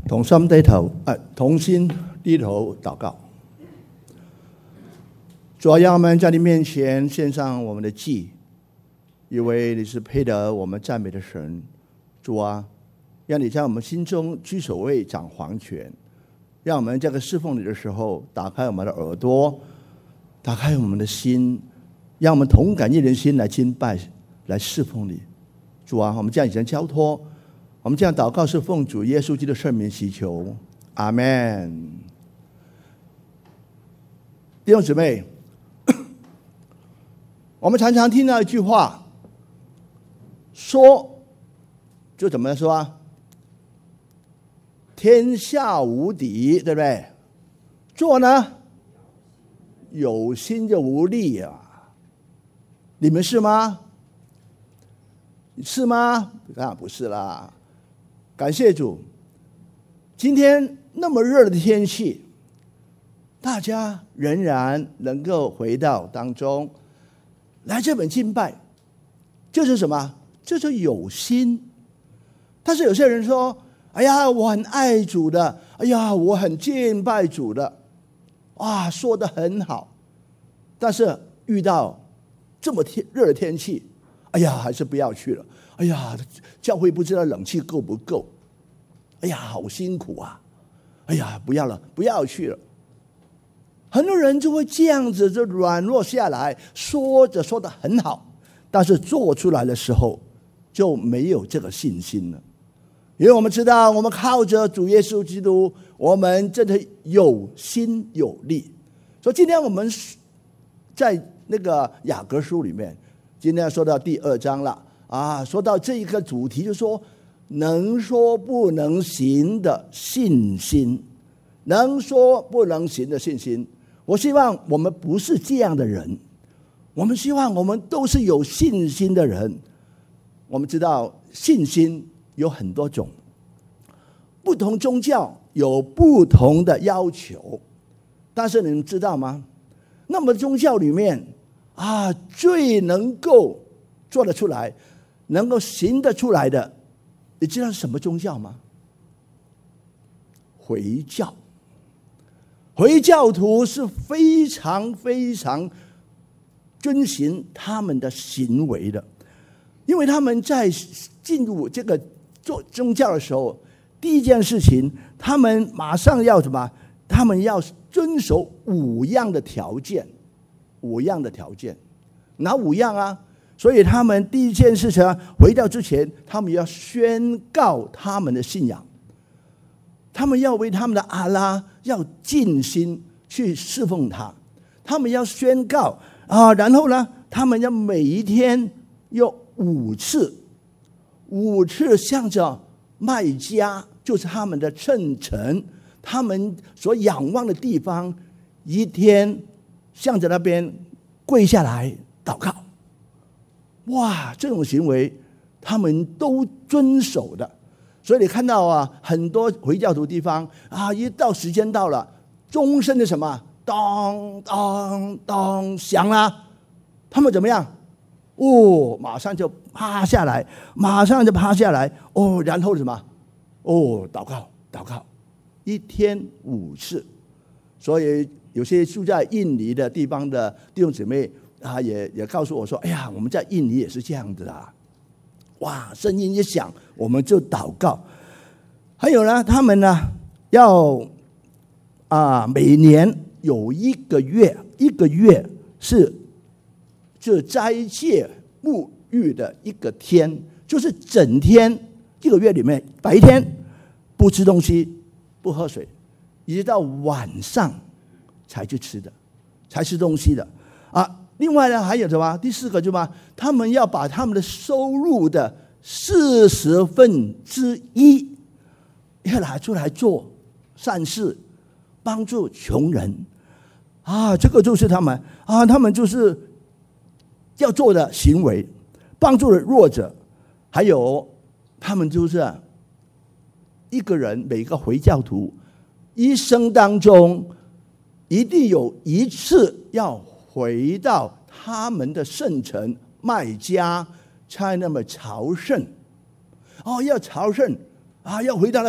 同心低头祷告。主啊，让我们在你面前献上我们的祭，因为你是配得我们赞美的神。主啊，让你在我们心中居首位，掌皇权。让我们这个侍奉你的时候，打开我们的耳朵，打开我们的心，让我们同感一人心来敬拜，来侍奉你。主啊，我们这样已经交托，我们这样祷告是奉主耶稣基督的圣名祈求，阿们。弟兄姊妹，我们常常听到一句话，说就怎么说啊？天下无敌，对不对？做呢，有心就无力啊！你们是吗？是吗？当然不是啦。感谢主，今天那么热的天气，大家仍然能够回到当中来这本敬拜，这是什么？这是有心。但是有些人说，哎呀，我很爱主的，哎呀，我很敬拜主的，哇，说得很好。但是遇到这么热的天气，哎呀，还是不要去了。哎呀，教会不知道冷气够不够，哎呀，好辛苦啊！哎呀，不要了，不要去了。很多人就会这样子就软弱下来，说得很好，但是做出来的时候就没有这个信心了。因为我们知道，我们靠着主耶稣基督，我们真的有心有力。所以今天我们在那个雅各书里面，今天要说到第2章了啊，说到这一个主题，就是说能说不能行的信心，能说不能行的信心。我希望我们不是这样的人，我们希望我们都是有信心的人。我们知道信心有很多种，不同宗教有不同的要求，但是你们知道吗？那么宗教里面啊，最能够做得出来，能够行得出来的，你知道是什么宗教吗？回教。回教徒是非常非常遵循他们的行为的，因为他们在进入这个做宗教的时候，第一件事情，他们马上要什么？他们要遵守5样的条件，5样的条件，哪5样啊？所以他们第一件事情，回到之前，他们要宣告他们的信仰，他们要为他们的阿拉要尽心去侍奉他，他们要宣告啊，然后呢，他们要每一天有5次向着麦加，就是他们的圣城，他们所仰望的地方，一天向着那边跪下来祷告。哇，这种行为他们都遵守的。所以你看到啊，很多回教徒地方啊，一到时间到了，钟声的什么当当当响了，他们怎么样？哦，马上就趴下来，哦，然后什么？哦，祷告，一天5次。所以有些住在印尼的地方的弟兄姊妹啊，也告诉我说，哎呀，我们在印尼也是这样子的。哇，声音一响，我们就祷告。还有呢，他们呢要每年有一个月是这斋戒沐浴的一个天，就是整天一个月里面，白天不吃东西不喝水，一直到晚上才去吃东西的啊。另外呢，还有什么？第4个就是什么？他们要把他们的收入的1/40要拿出来做善事，帮助穷人啊。这个就是他们就是要做的行为，帮助了弱者。还有他们就是一个人，每个回教徒一生当中一定有1次要回到他们的圣城麦加，才那么朝圣。哦，要朝圣啊，要回到那边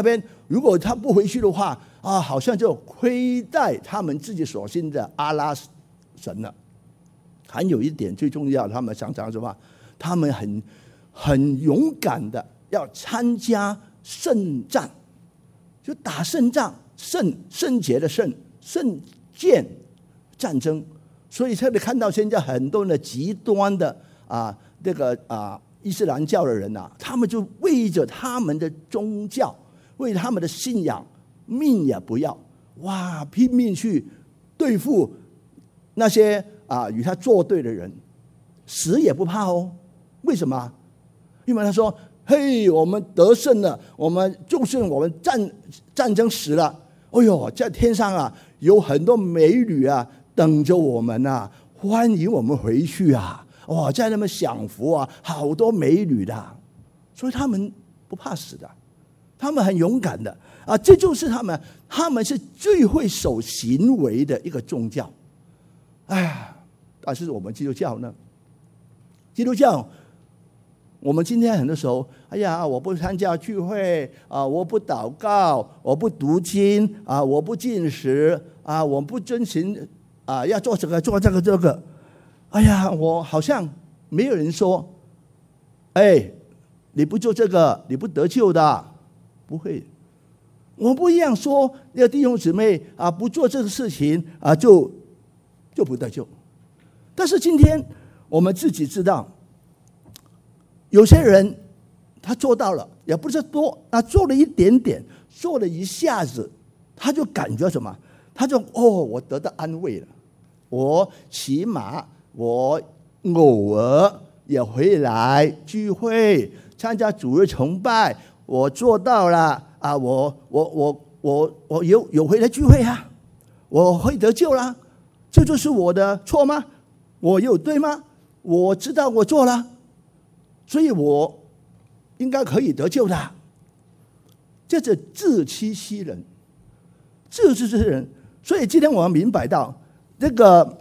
如果他不回去的话啊，好像就亏待他们自己所信的阿拉神了。还有一点最重要，他们常常什么？他们很勇敢的要参加圣战，就打圣仗，圣洁的圣剑战争。所以特别看到现在很多的极端的伊斯兰教的人啊，他们就为着他们的宗教，为他们的信仰，命也不要，哇，拼命去对付那些与他作对的人，死也不怕哦。为什么？因为他说：“嘿，我们得胜了，我们战争死了。哎呦，在天上啊，有很多美女啊，等着我们啊，欢迎我们回去啊！哇，在那边享福啊，好多美女的，所以他们不怕死的，他们很勇敢的啊！这就是他们是最会守行为的一个宗教。哎呀，但是我们基督教呢？基督教。”我们今天很多时候，哎呀，我不参加聚会啊，我不祷告，我不读经啊，我不禁食啊，我不遵循啊，要做这个做这个。哎呀，我好像没有人说，哎，你不做这个，你不得救的，不会。我不一样说，要弟兄姊妹啊，不做这个事情啊，就不得救。但是今天我们自己知道。有些人他做到了，也不是多，他做了一点点，做了一下子，他就感觉什么？他就我得到安慰了。我起码我偶尔也回来聚会，参加主日崇拜，我做到了啊！我有回来聚会啊，我会得救啦。这就是我的错吗？我有对吗？我知道我做了。所以我应该可以得救的，这是自欺欺人，自欺欺人。所以今天我们明白到，那个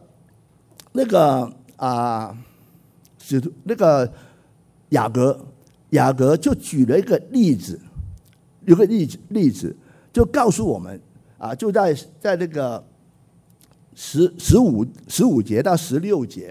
雅各就举了一个例子，有个例子就告诉我们啊，就在那个15节到16节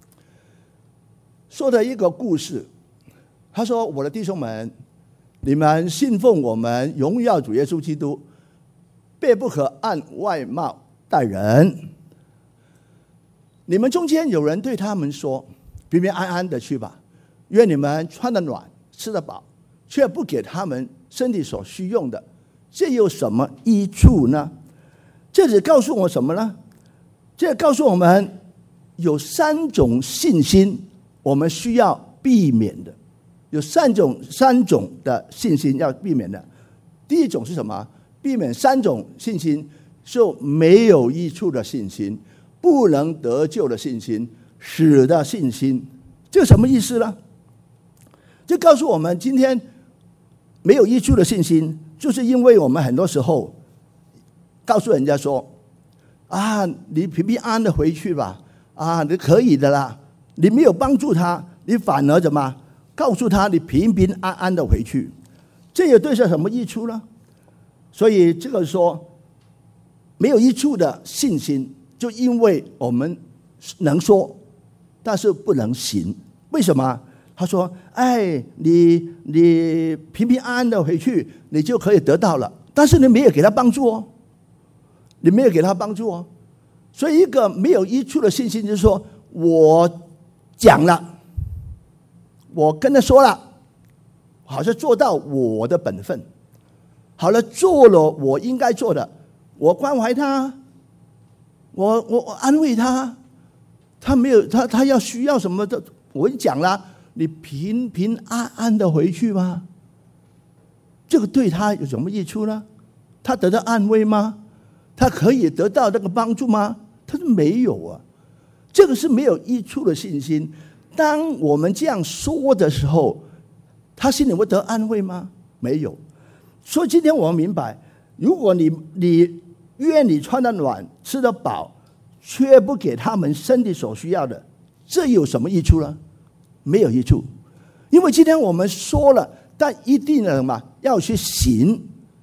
说的一个故事。他说：“我的弟兄们，你们信奉我们荣耀主耶稣基督，别不可按外貌待人。你们中间有人对他们说：平平安安的去吧，愿你们穿得暖，吃得饱，却不给他们身体所需用的，这有什么益处呢？”这只告诉我什么呢？这告诉我们有3种信心，我们需要避免的。有三种的信心要避免的。第一种是什么？避免3种信心，就没有益处的信心，不能得救的信心，死的信心。这什么意思呢？这告诉我们，今天没有益处的信心，就是因为我们很多时候告诉人家说：“啊，你平平安安的回去吧，啊，你可以的啦。”你没有帮助他，你反而怎么？告诉他你平平安安的回去，这也对是什么益处呢？所以这个说没有益处的信心，就因为我们能说，但是不能行。为什么？他说：“哎，你平平安安的回去，你就可以得到了。但是你没有给他帮助哦，你没有给他帮助哦。所以一个没有益处的信心，就是说我讲了。”我跟他说了，好像做到我的本分，好了，做了我应该做的，我关怀他，我安慰他，他没有他要需要什么的，我讲了，你平平安安的回去吗？这个对他有什么益处呢？他得到安慰吗？他可以得到这个帮助吗？他说没有啊，这个是没有益处的信心。当我们这样说的时候，他心里会得安慰吗？没有。所以今天我们明白，如果你愿你穿得暖，吃得饱，却不给他们身体所需要的，这有什么益处呢？没有益处。因为今天我们说了，但一定要去行，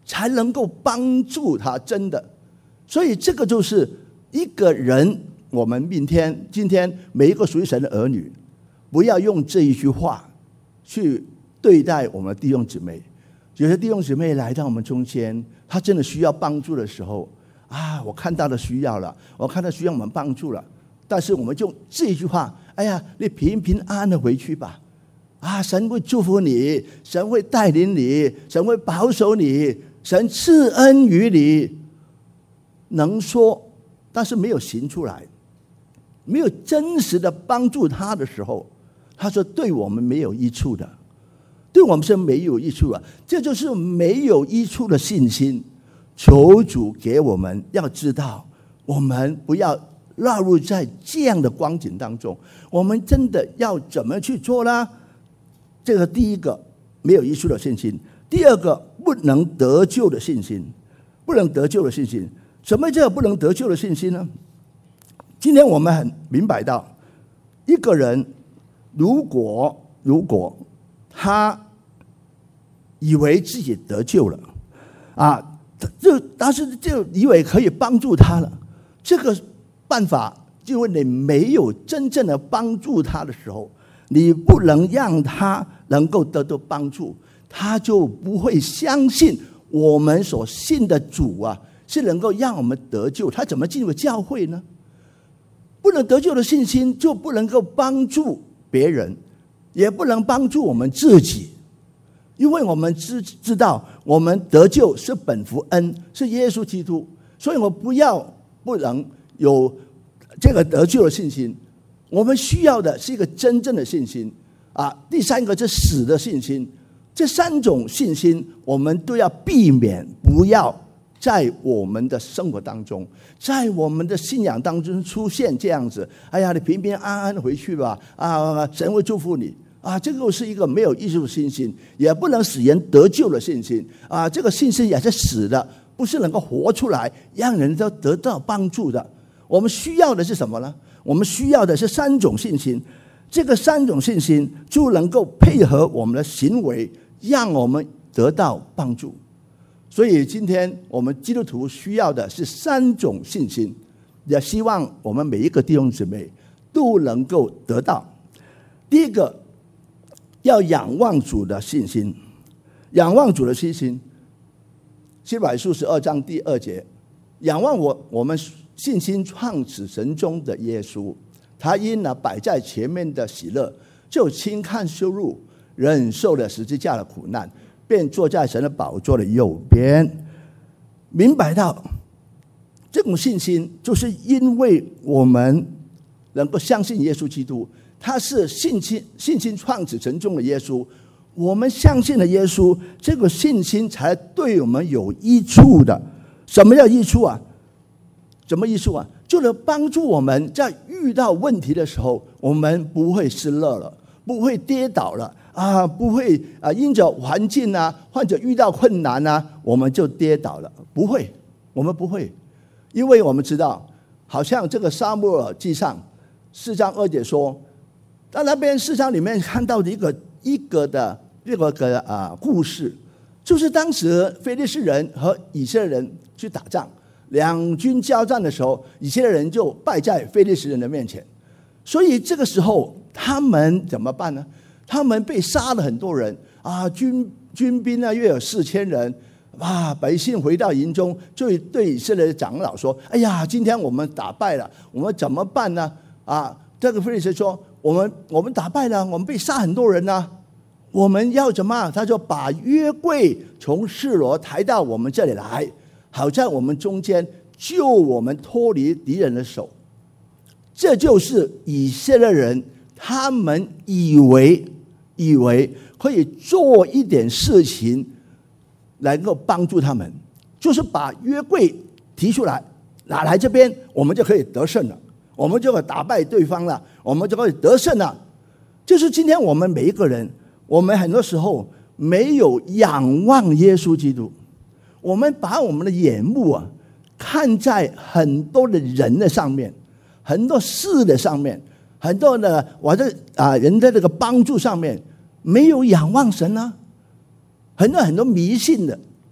才能够帮助他，真的。所以这个就是一个人，我们今天每一个属于神的儿女，不要用这一句话去对待我们的弟兄姊妹。有些弟兄姊妹来到我们中间，他真的需要帮助的时候啊，我看到了需要了，我看到需要我们帮助了，但是我们就这一句话，哎呀，你平平安安的回去吧，啊，神会祝福你，神会带领你，神会保守你，神赐恩于你，能说，但是没有行出来，没有真实的帮助他的时候，他说对我们没有益处的，对我们是没有益处的，这就是没有益处的信心。求主给我们，要知道我们不要落入在这样的光景当中，我们真的要怎么去做呢？这个第一个没有益处的信心，第二个不能得救的信心。不能得救的信心，什么叫不能得救的信心呢？今天我们很明白到，一个人如果他以为自己得救了啊，但是就以为可以帮助他了，这个办法，因为你没有真正的帮助他的时候，你不能让他能够得到帮助，他就不会相信我们所信的主啊是能够让我们得救。他怎么进入教会呢？不能得救的信心就不能够帮助别人，也不能帮助我们自己。因为我们知道我们得救是本乎恩，是耶稣基督，所以我不能有这个得救的信心。我们需要的是一个真正的信心啊。第三个是死的信心。这三种信心我们都要避免，不要在我们的生活当中，在我们的信仰当中出现这样子。哎呀，你平平安安回去吧，啊，神会祝福你。啊，这个是一个没有益处的信心，也不能使人得救的信心啊！这个信心也是死的，不是能够活出来，让人都得到帮助的。我们需要的是什么呢？我们需要的是三种信心，这个三种信心就能够配合我们的行为，让我们得到帮助。所以今天我们基督徒需要的是三种信心，也希望我们每一个弟兄姊妹都能够得到。第一个，要仰望主的信心。仰望主的信心，希伯来书12章第2节，仰望我们信心创始神中的耶稣，他因摆在前面的喜乐，就轻看羞辱，忍受了十字架的苦难，便坐在神的宝座的右边。明白到这种信心，就是因为我们能够相信耶稣基督，他是信心创始成终的耶稣，我们相信了耶稣，这个信心才对我们有益处的。什么叫益处啊？什么益处啊？就是帮助我们在遇到问题的时候，我们不会失落了，不会跌倒了啊，不会因着环境啊，或者遇到困难啊，我们就跌倒了，不会，我们不会，因为我们知道，好像这个撒母耳记上4章2节说，在那边4章里面看到的一个的故事，就是当时非利士人和以色列人去打仗，两军交战的时候，以色列人就败在非利士人的面前，所以这个时候他们怎么办呢？他们被杀了很多人啊，军兵呢约有4000人啊，百姓回到营中，就对以色列的长老说：“哎呀，今天我们打败了，我们怎么办呢？”啊，这个非利士说：“我们打败了，我们被杀很多人呢，我们要怎么？”他说：“把约柜从示罗抬到我们这里来，好在我们中间救我们脱离敌人的手。”这就是以色列人他们以为可以做一点事情能够帮助他们，就是把约柜提出来拿来这边，我们就可以得胜了，我们就可以打败对方了，我们就可以得胜了。就是今天我们每一个人，我们很多时候没有仰望耶稣基督，我们把我们的眼目看在很多的人的上面，很多事的上面，很多的人的这个帮助上面，没有仰望神啊。很多迷信的，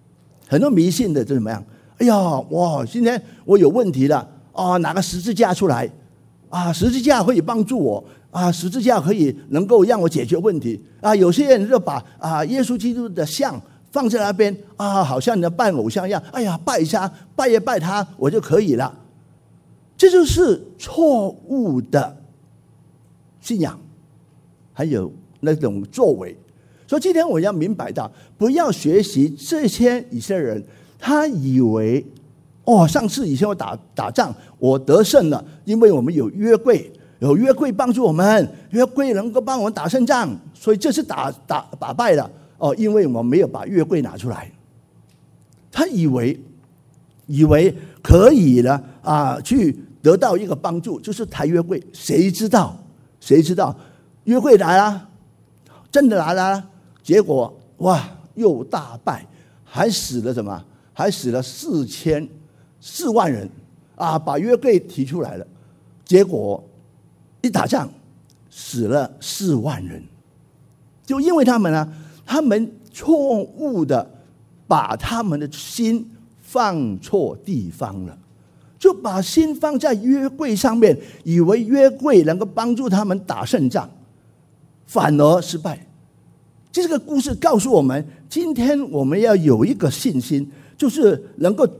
很多迷信的就怎么样？哎呀，哇，今天我有问题了啊，拿个十字架出来啊，十字架可以帮助我啊，十字架可以能够让我解决问题啊。有些人就把耶稣基督的像放在那边啊，好像你拜偶像一样，哎呀，拜一下，拜一拜他，我就可以了。这就是错误的信仰，还有那种作为。所以今天我要明白到，不要学习这些以色列人，他以为上次以前我打仗我得胜了，因为我们有约柜，有约柜帮助我们，约柜能够帮我们打胜仗，所以这次打败了因为我们没有把约柜拿出来。他以为可以了去得到一个帮助，就是抬约柜。谁知道约柜来了，真的来了，结果哇，又大败，还死了什么？还死了4万人把约柜提出来了，结果一打仗死了4万人，就因为他们错误的把他们的心放错地方了，就把心放在约柜上面，以为约柜能够帮助他们打胜仗，反而失败。这个故事告诉我们，今天我们要有一个信心，就是能够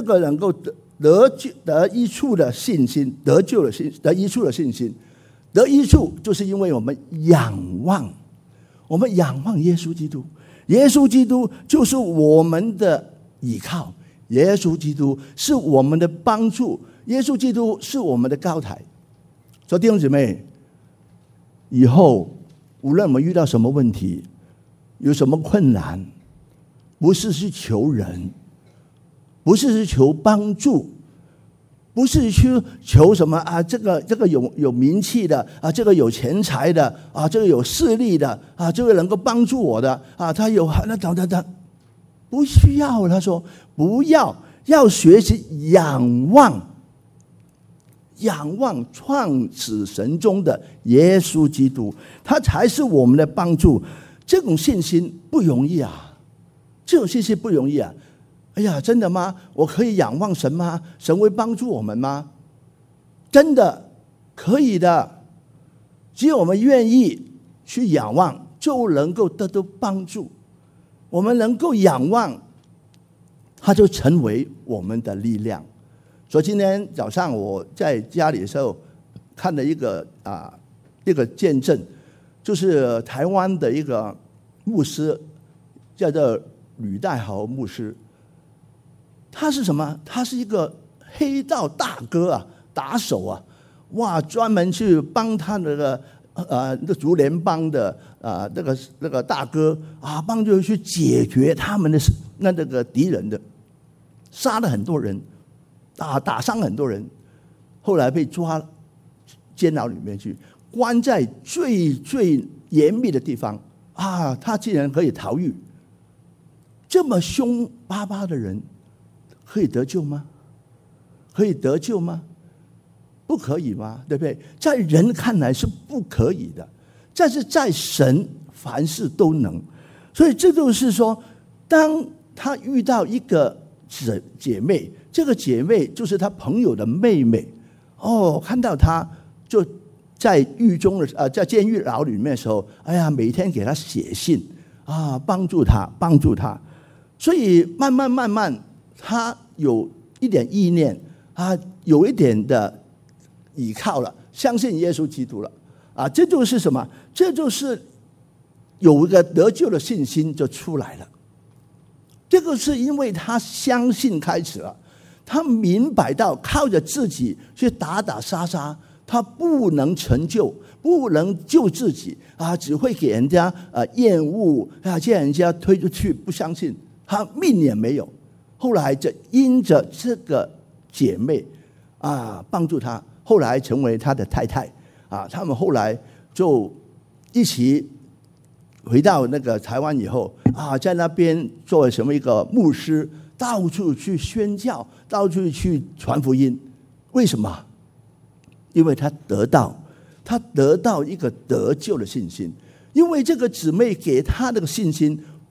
得益处的信心，得益处的信心。得益处就是因为我们仰望耶稣基督，耶稣基督就是我们的依靠，耶稣基督是我们的帮助，耶稣基督是我们的高台。所以弟兄姊妹，以后无论我们遇到什么问题，有什么困难，不是去求人，不是去求帮助，不是去求什么这个有名气的这个有钱财的这个有势力的这个能够帮助我的他有那等，不需要。他说不要学习仰望创始神中的耶稣基督，他才是我们的帮助。这种信心不容易哎呀，真的吗？我可以仰望神吗？神会帮助我们吗？真的可以的，只有我们愿意去仰望，就能够得到帮助。我们能够仰望，它就成为我们的力量。所以今天早上我在家里的时候看了一个见证，就是台湾的一个牧师，叫做吕代豪牧师。他是什么？他是一个黑道大哥打手哇，专门去帮他那个竹联帮的那个大哥帮助去解决他们的那个敌人的，杀了很多人打伤很多人，后来被抓监牢里面去，关在最严密的地方他竟然可以逃狱。这么凶巴巴的人可以得救吗？不可以吗？对不对？在人看来是不可以的，但是在神凡事都能。所以这就是说，当他遇到一个姐妹，这个姐妹就是他朋友的妹妹看到他就在狱中的在监狱牢里面的时候，哎呀，每天给他写信帮助他。所以慢慢他有一点意念，有一点的倚靠了，相信耶稣基督了这就是什么？这就是有一个得救的信心就出来了。这个是因为他相信开始了，他明白到靠着自己去打杀，他不能成就，不能救自己只会给人家厌恶叫人家推出去，不相信，他命也没有。后来就因着这个姐妹帮助他，后来成为他的太太他们后来就一起回到那个台湾以后在那边做什么一个牧师，到处去宣教，到处去传福音。为什么？因为他得到一个得救的信心，因为这个姊妹给他的信心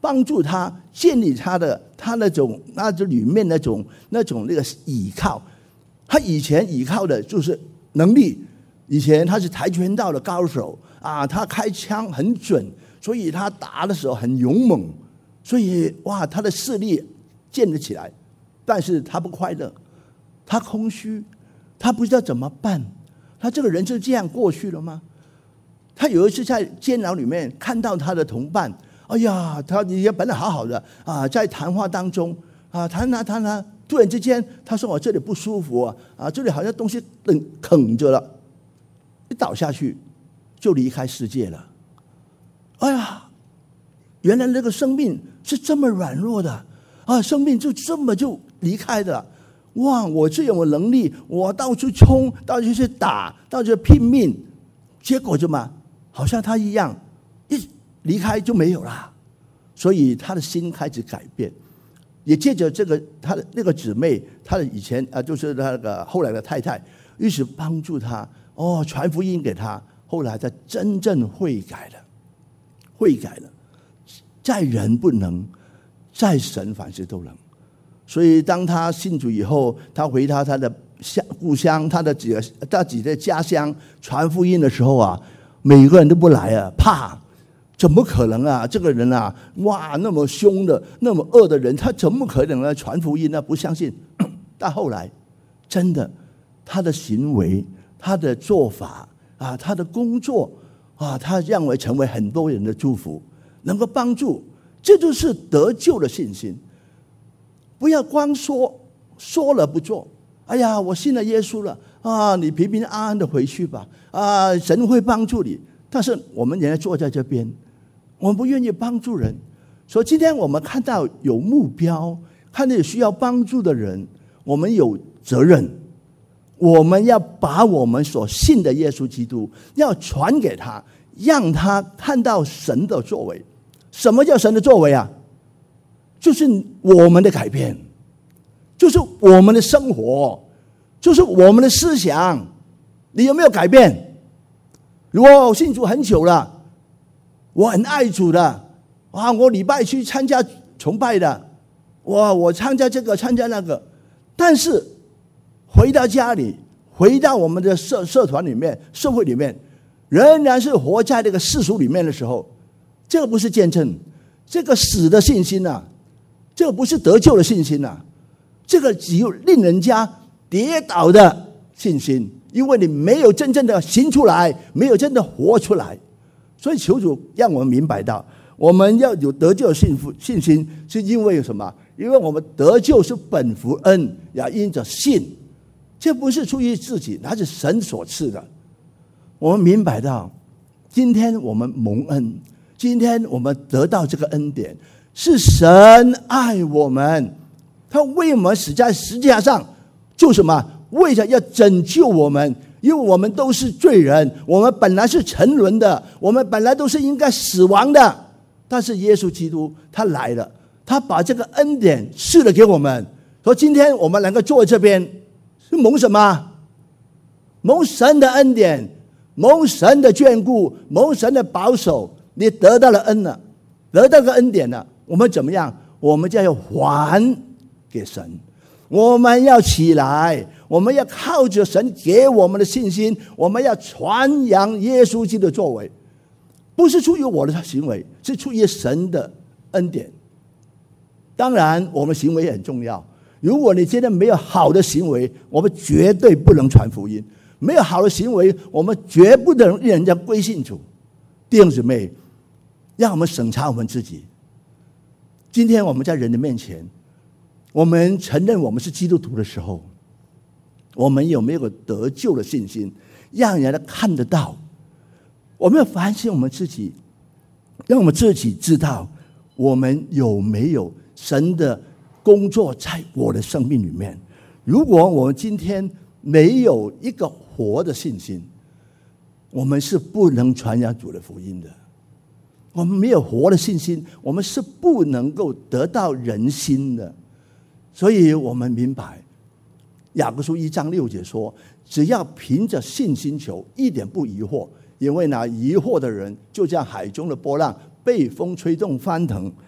帮助他建立他那种里面那种那个倚靠。他以前倚靠的就是能力，以前他是跆拳道的高手啊，他开枪很准，所以他打的时候很勇猛，所以哇，他的势力建立起来。但是他不快乐，他空虚，他不知道怎么办。他这个人就这样过去了吗？他有一次在监牢里面看到他的同伴，哎呀，他也本来好好的啊，在谈话当中啊，谈，突然之间他说我这里不舒服啊，这里好像东西啃着了，一倒下去就离开世界了。哎呀，原来那个生命是这么软弱的啊，生命就这么就离开的。哇，我最有能力，我到处冲，到处去打，到处拼命，结果就嘛，好像他一样，一离开就没有了。所以他的心开始改变，也借着这个他的那个姊妹，他的以前就是他那个后来的太太，于是帮助他传福音给他，后来他真正悔改了，在人不能，在神凡事都能。所以当他信主以后，他回到他的故乡，他自己的家乡传福音的时候啊，每个人都不来啊，怕，怎么可能啊？这个人啊，哇，那么凶的、那么恶的人，他怎么可能来传福音呢？不相信。但后来，真的，他的行为、他的做法啊，他的工作啊，他让我成为很多人的祝福，能够帮助，这就是得救的信心。不要光说了不做。哎呀，我信了耶稣了啊，你平平安安的回去吧啊，神会帮助你。但是我们人坐在这边，我们不愿意帮助人。所以今天我们看到有目标，看到有需要帮助的人，我们有责任，我们要把我们所信的耶稣基督要传给他，让他看到神的作为。什么叫神的作为啊？就是我们的改变，就是我们的生活，就是我们的思想。你有没有改变？如果我信主很久了，我很爱主的啊，我礼拜去参加崇拜的，我参加这个参加那个，但是回到家里，回到我们的社团里面、社会里面，仍然是活在这个世俗里面的时候，这个不是见证，这个死的信心啊，这个不是得救的信心啊，这个只有令人家跌倒的信心，因为你没有真正的行出来，没有真的活出来。所以求主让我们明白到，我们要有得救的信心，是因为什么？因为我们得救是本乎恩，要因着信，这不是出于自己，那是神所赐的。我们明白到，今天我们蒙恩，今天我们得到这个恩典，是神爱我们，他为我们死在十字架上，就什么？为了要拯救我们，因为我们都是罪人，我们本来是沉沦的，我们本来都是应该死亡的。但是耶稣基督他来了，他把这个恩典赐了给我们，说今天我们能够坐在这边，是蒙什么？蒙神的恩典，蒙神的眷顾，蒙神的保守。你得到了恩了，得到个恩典了，我们怎么样？我们就要还给神，我们要起来，我们要靠着神给我们的信心，我们要传扬耶稣基督的作为，不是出于我的行为，是出于神的恩典。当然我们行为也很重要，如果你今天没有好的行为，我们绝对不能传福音。没有好的行为，我们绝不能让人家归信主。弟兄姊妹，让我们审查我们自己。今天我们在人的面前，我们承认我们是基督徒的时候，我们有没有得救的信心，让人家看得到？我们要反省我们自己，让我们自己知道我们有没有神的工作在我的生命里面。如果我们今天没有一个活的信心，我们是不能传扬主的福音的。我们没有活的信心，我们是不能够得到人心的。所以我们明白雅各书1章6节说，只要凭着信心求，一点不疑惑，因为那疑惑的人就像海中的波浪，被风吹动翻腾。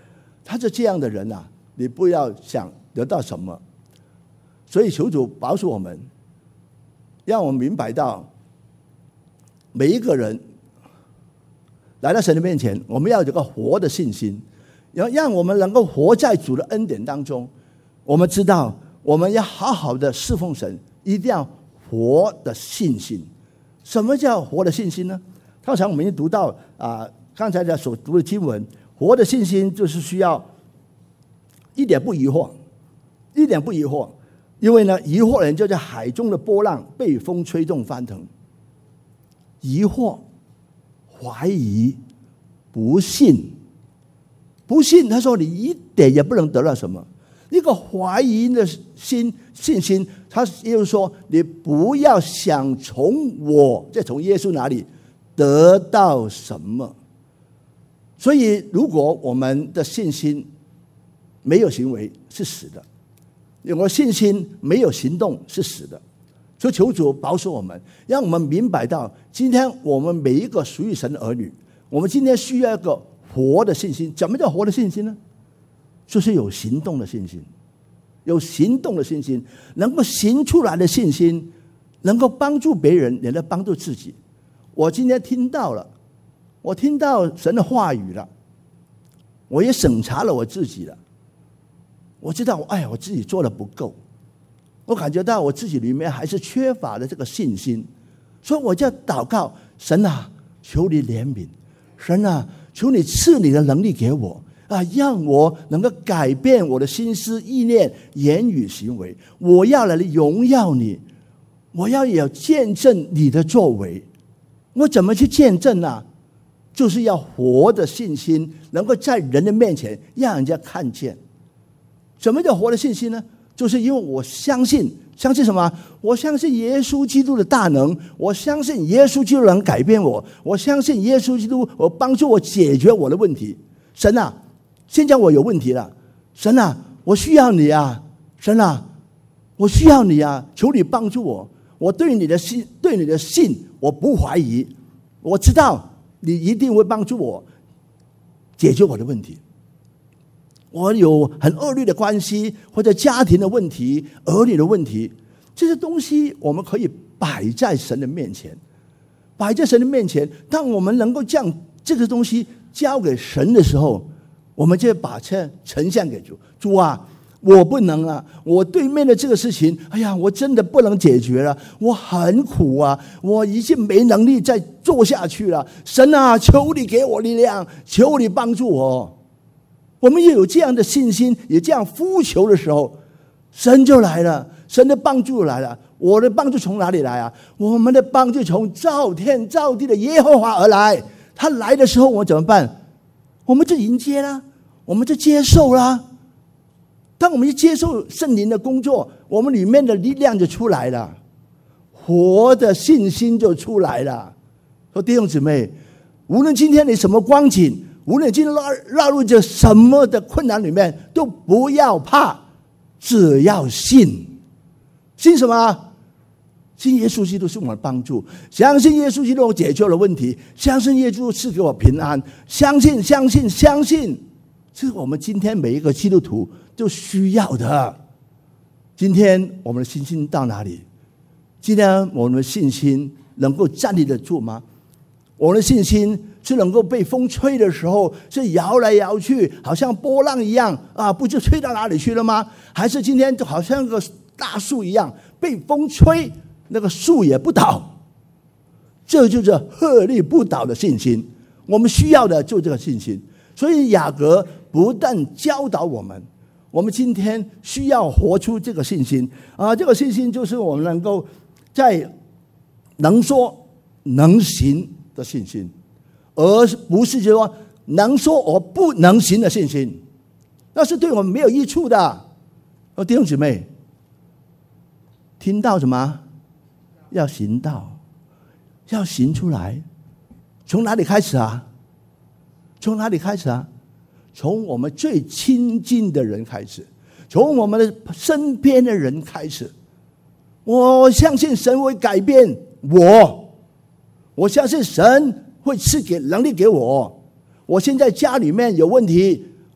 他是这样的人啊，你不要想得到什么。所以求主保守我们，让我们明白到每一个人来到神的面前，我们要有这个活的信心，让我们能够活在主的恩典当中。我们知道我们要好好的侍奉神，一定要活的信心。什么叫活的信心呢？刚才我们已经读到刚才所读的经文，活的信心就是需要一点不疑惑，一点不疑惑。因为呢，疑惑人就在海中的波浪，被风吹动翻腾。疑惑、怀疑、不信，他说你一点也不能得到什么。那个怀疑的信心，他也就是说，你不要想从我，再从耶稣哪里得到什么。所以，如果我们的信心没有行为，是死的。有了信心没有行动是死的。所以求主保守我们，让我们明白到今天我们每一个属于神的儿女，我们今天需要一个活的信心。怎么叫活的信心呢？就是有行动的信心，有行动的信心，能够行出来的信心，能够帮助别人也能帮助自己。我今天听到了，我听到神的话语了，我也审查了我自己了，我知道我自己做的不够，我感觉到我自己里面还是缺乏了这个信心，所以我就祷告，神啊，求你怜悯，神啊，求你赐你的能力给我让我能够改变我的心思意念言语行为，我要来荣耀你，我要有见证你的作为。我怎么去见证呢？就是要活的信心能够在人的面前让人家看见。什么叫活的信心呢？就是因为我相信什么？我相信耶稣基督的大能，我相信耶稣基督能改变我，我相信耶稣基督我帮助我解决我的问题。神啊，现在我有问题了，神啊，我需要你啊，神啊，我需要你啊，求你帮助我。我对你的信我不怀疑，我知道你一定会帮助我解决我的问题。我有很恶劣的关系，或者家庭的问题、儿女的问题，这些东西我们可以摆在神的面前，摆在神的面前。当我们能够将这个东西交给神的时候，我们就把这呈现给主。主啊，我不能啊，我对面的这个事情，我真的不能解决了，我很苦啊，我已经没能力再做下去了。神啊，求你给我力量，求你帮助我。我们也有这样的信心，也这样呼求的时候，神就来了，神的帮助来了。我的帮助从哪里来啊？我们的帮助从造天造地的耶和华而来。他来的时候，我们怎么办？我们就迎接啦，我们就接受啦。当我们去接受圣灵的工作，我们里面的力量就出来了，活的信心就出来了。说弟兄姊妹，无论今天你什么光景，无论今天落入这什么的困难里面，都不要怕，只要信。信什么？信耶稣基督是我们的帮助，相信耶稣基督解决了问题，相信耶稣赐给我平安，相信，这是我们今天每一个基督徒都需要的。今天我们的信心到哪里？今天我们的信心能够站立得住吗？我们的信心是能够被风吹的时候是摇来摇去，好像波浪一样不知吹到哪里去了吗？还是今天就好像个大树一样，被风吹那个树也不倒？这就是鹤立不倒的信心。我们需要的就是这个信心。所以雅各不但教导我们，我们今天需要活出这个信心这个信心就是我们能够在能说能行的信心，而不是说能说而不能行的信心，那是对我们没有益处的。弟兄姊妹，听到什么？要行道，要行出来。从哪里开始啊？从哪里开始啊？从我们最亲近的人开始，从我们的身边的人开始。我相信神会改变我相信神会赐给能力给我。我现在家里面有问题，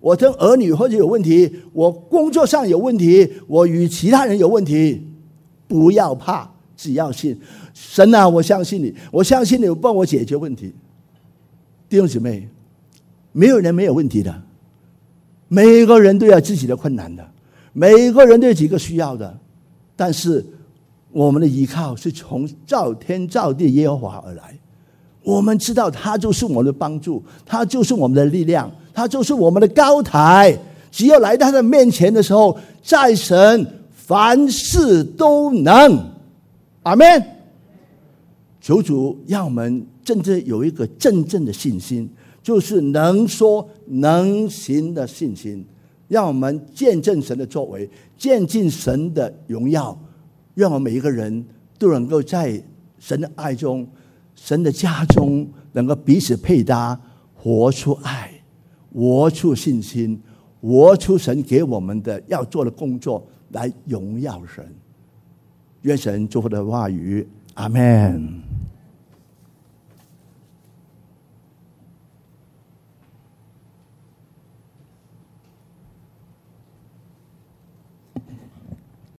我跟儿女或者有问题，我工作上有问题，我与其他人有问题，不要怕，只要信神啊！我相信你，我相信你帮我解决问题。弟兄姊妹，没有人没有问题的，每个人都有自己的困难的，每个人都有几个需要的，但是我们的依靠是从造天造地耶和华而来。我们知道他就是我们的帮助，他就是我们的力量，他就是我们的高台。只有来到他的面前的时候，在神凡事都能。阿们。求主让我们真正有一个真正的信心，就是能说能行的信心，让我们见证神的作为，见尽神的荣耀，让我们每一个人都能够在神的爱中，神的家中能够彼此配搭，活出爱，活出信心，活出神给我们的要做的工作，来荣耀神。愿神祝福的话语，阿们。